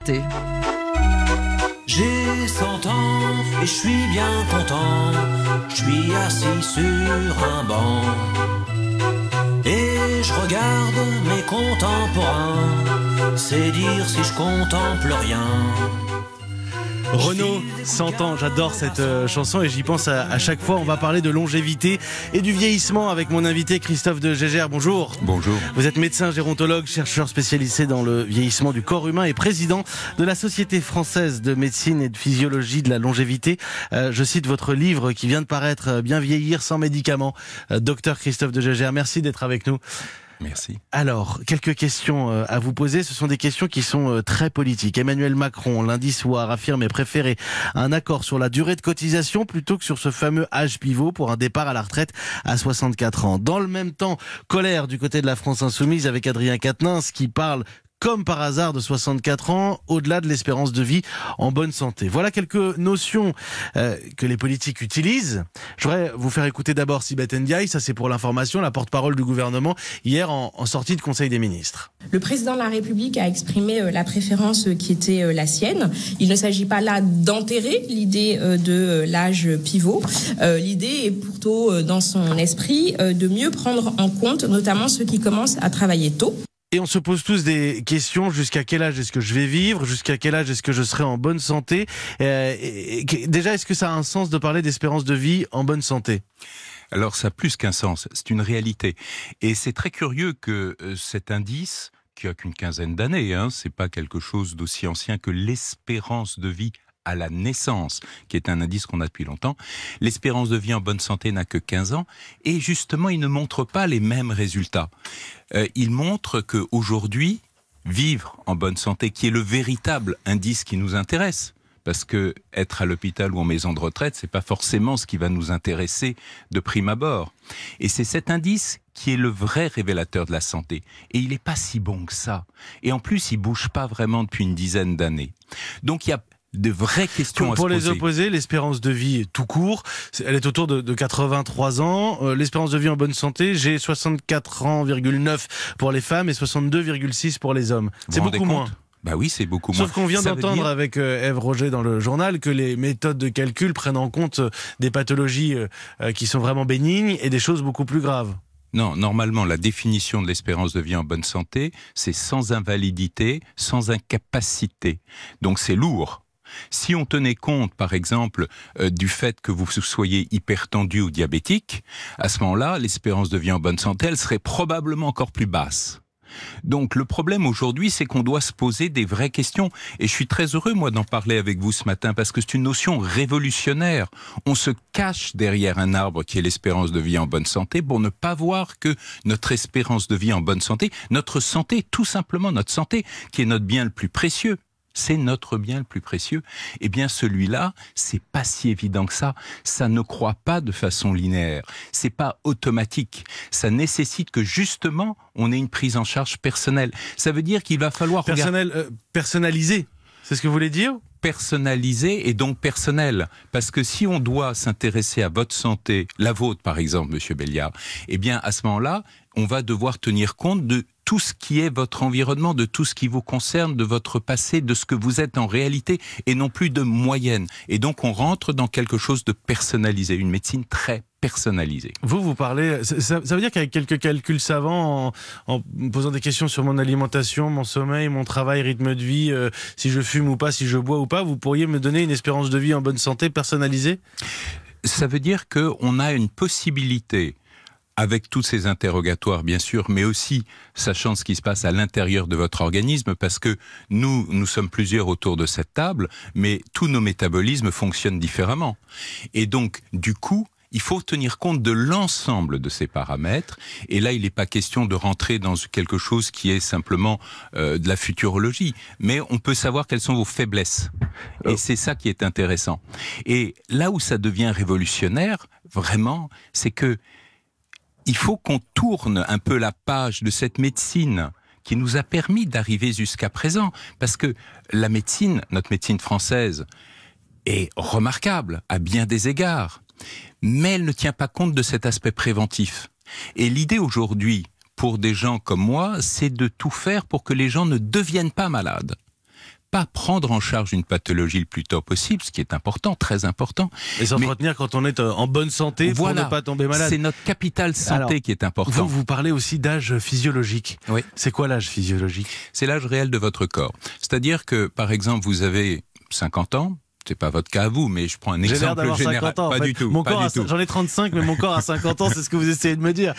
J'ai 100 ans et je suis bien content. Je suis assis sur un banc et je regarde mes contemporains. C'est dire si je contemple rien. Renaud, 100 ans, j'adore cette chanson et j'y pense à chaque fois. On va parler de longévité et du vieillissement avec mon invité Christophe de Gégère. Bonjour. Bonjour. Vous êtes médecin gérontologue, chercheur spécialisé dans le vieillissement du corps humain et président de la Société française de médecine et de physiologie de la longévité. Je cite votre livre qui vient de paraître, Bien vieillir sans médicaments. Docteur Christophe de Gégère, merci d'être avec nous. Merci. Alors, quelques questions à vous poser. Ce sont des questions qui sont très politiques. Emmanuel Macron, lundi soir, affirmait préférer un accord sur la durée de cotisation plutôt que sur ce fameux âge pivot pour un départ à la retraite à 64 ans. Dans le même temps, colère du côté de la France Insoumise avec Adrien Quatennens qui parle comme par hasard de 64 ans, au-delà de l'espérance de vie en bonne santé. Voilà quelques notions que les politiques utilisent. Je voudrais vous faire écouter d'abord Sibeth Ndiaye, ça c'est pour l'information, la porte-parole du gouvernement, hier en sortie de Conseil des ministres. Le président de la République a exprimé la préférence qui était la sienne. Il ne s'agit pas là d'enterrer l'idée de l'âge pivot. L'idée est plutôt dans son esprit de mieux prendre en compte notamment ceux qui commencent à travailler tôt. Et on se pose tous des questions, jusqu'à quel âge est-ce que je vais vivre, jusqu'à quel âge est-ce que je serai en bonne santé. Déjà, est-ce que ça a un sens de parler d'espérance de vie en bonne santé ? Alors ça a plus qu'un sens, c'est une réalité. Et c'est très curieux que cet indice, qui a qu'une quinzaine d'années, c'est pas quelque chose d'aussi ancien que l'espérance de vie à la naissance, qui est un indice qu'on a depuis longtemps. L'espérance de vie en bonne santé n'a que 15 ans et justement, il ne montre pas les mêmes résultats. Il montre qu'aujourd'hui, vivre en bonne santé, qui est le véritable indice qui nous intéresse, parce que être à l'hôpital ou en maison de retraite, c'est pas forcément ce qui va nous intéresser de prime abord. Et c'est cet indice qui est le vrai révélateur de la santé. Et il n'est pas si bon que ça. Et en plus, il bouge pas vraiment depuis une dizaine d'années. Donc il y a de vraies questions à se poser. Pour les opposés, l'espérance de vie tout court, elle est autour de 83 ans. L'espérance de vie en bonne santé, j'ai 64 ans,9 pour les femmes et 62,6 pour les hommes. C'est beaucoup moins. Bah oui, c'est beaucoup moins. Sauf qu'on vient d'entendre avec Ève Roger dans le journal que les méthodes de calcul prennent en compte des pathologies qui sont vraiment bénignes et des choses beaucoup plus graves. Non, normalement, la définition de l'espérance de vie en bonne santé, c'est sans invalidité, sans incapacité. Donc c'est lourd. Si on tenait compte, par exemple, du fait que vous soyez hypertendu ou diabétique, à ce moment-là, l'espérance de vie en bonne santé, elle serait probablement encore plus basse. Donc le problème aujourd'hui, c'est qu'on doit se poser des vraies questions. Et je suis très heureux, moi, d'en parler avec vous ce matin, parce que c'est une notion révolutionnaire. On se cache derrière un arbre qui est l'espérance de vie en bonne santé pour ne pas voir que notre espérance de vie en bonne santé, notre santé, tout simplement notre santé, qui est notre bien le plus précieux, c'est notre bien le plus précieux, eh bien celui-là, c'est pas si évident que ça. Ça ne croît pas de façon linéaire. C'est pas automatique. Ça nécessite que justement, on ait une prise en charge personnelle. Ça veut dire qu'il va falloir personnaliser. C'est ce que vous voulez dire ? Personnalisé et donc personnel. Parce que si on doit s'intéresser à votre santé, la vôtre par exemple, Monsieur Béliard, eh bien à ce moment-là, on va devoir tenir compte de tout ce qui est votre environnement, de tout ce qui vous concerne, de votre passé, de ce que vous êtes en réalité, et non plus de moyenne. Et donc on rentre dans quelque chose de personnalisé, une médecine très personnalisée. Vous parlez, ça veut dire qu'avec quelques calculs savants, en me posant des questions sur mon alimentation, mon sommeil, mon travail, rythme de vie, si je fume ou pas, si je bois ou pas, vous pourriez me donner une espérance de vie en bonne santé personnalisée ? Ça veut dire qu'on a une possibilité, avec tous ces interrogatoires bien sûr, mais aussi sachant ce qui se passe à l'intérieur de votre organisme, parce que nous sommes plusieurs autour de cette table, mais tous nos métabolismes fonctionnent différemment. Et donc, du coup, il faut tenir compte de l'ensemble de ces paramètres. Et là, il n'est pas question de rentrer dans quelque chose qui est simplement de la futurologie. Mais on peut savoir quelles sont vos faiblesses. Et c'est ça qui est intéressant. Et là où ça devient révolutionnaire, vraiment, c'est que il faut qu'on tourne un peu la page de cette médecine qui nous a permis d'arriver jusqu'à présent. Parce que la médecine, notre médecine française, est remarquable à bien des égards. Mais elle ne tient pas compte de cet aspect préventif. Et l'idée aujourd'hui, pour des gens comme moi, c'est de tout faire pour que les gens ne deviennent pas malades. pas prendre en charge une pathologie le plus tôt possible, ce qui est important, très important. Et s'entretenir quand on est en bonne santé pour ne pas tomber malade. C'est notre capital santé qui est important. Vous parlez aussi d'âge physiologique. Oui. C'est quoi l'âge physiologique? C'est l'âge réel de votre corps. C'est-à-dire que, par exemple, vous avez 50 ans, c'est pas votre cas à vous, mais je prends un exemple général. 50 ans, pas du tout. J'en ai 35, mais mon corps a 50 ans, c'est ce que vous essayez de me dire.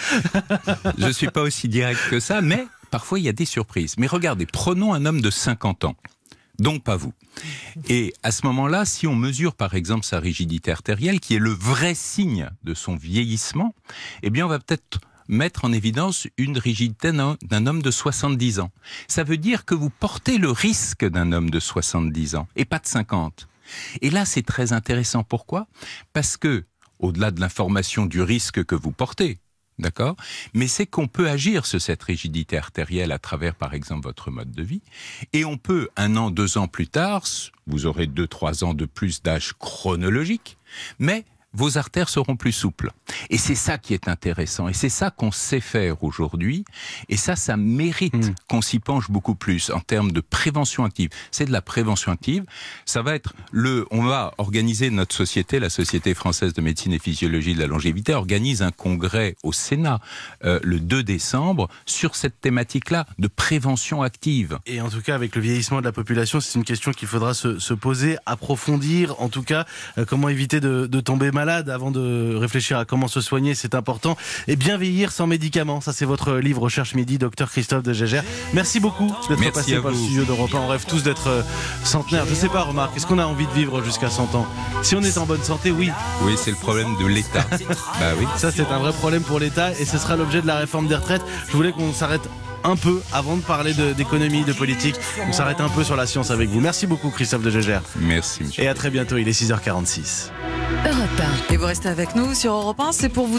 Je suis pas aussi direct que ça, mais parfois il y a des surprises. Mais regardez, prenons un homme de 50 ans. Donc pas vous. Et à ce moment-là, si on mesure par exemple sa rigidité artérielle, qui est le vrai signe de son vieillissement, eh bien on va peut-être mettre en évidence une rigidité d'un homme de 70 ans. Ça veut dire que vous portez le risque d'un homme de 70 ans et pas de 50. Et là, c'est très intéressant. Pourquoi ? Parce que, au-delà de l'information du risque que vous portez, d'accord ? Mais c'est qu'on peut agir sur cette rigidité artérielle à travers, par exemple, votre mode de vie. Et on peut, 1 an, 2 ans plus tard, vous aurez 2-3 ans de plus d'âge chronologique, mais vos artères seront plus souples. Et c'est ça qui est intéressant. Et c'est ça qu'on sait faire aujourd'hui. Et ça mérite qu'on s'y penche beaucoup plus en termes de prévention active. C'est de la prévention active. Ça va être on va organiser notre société, la Société française de médecine et physiologie de la longévité, organise un congrès au Sénat le 2 décembre sur cette thématique-là de prévention active. Et en tout cas, avec le vieillissement de la population, c'est une question qu'il faudra se poser, approfondir. En tout cas, comment éviter de tomber malade avant de réfléchir à comment se soigner, c'est important. Et bien vieillir sans médicaments, ça c'est votre livre Recherche Midi, docteur Christophe de Gégère. Merci beaucoup d'être passé par le studio d'Europe 1. On rêve tous d'être centenaire. Je sais pas, remarque, est-ce qu'on a envie de vivre jusqu'à 100 ans ? Si on est en bonne santé, oui. Oui, c'est le problème de l'État. Bah oui. Ça c'est un vrai problème pour l'État et ce sera l'objet de la réforme des retraites. Je voulais qu'on s'arrête un peu avant de parler d'économie, de politique. On s'arrête un peu sur la science avec vous. Merci beaucoup Christophe de Gégère. Merci Michel. Et à très bientôt, il est 6h46. Europe 1. Et vous restez avec nous sur Europe 1, c'est pour vous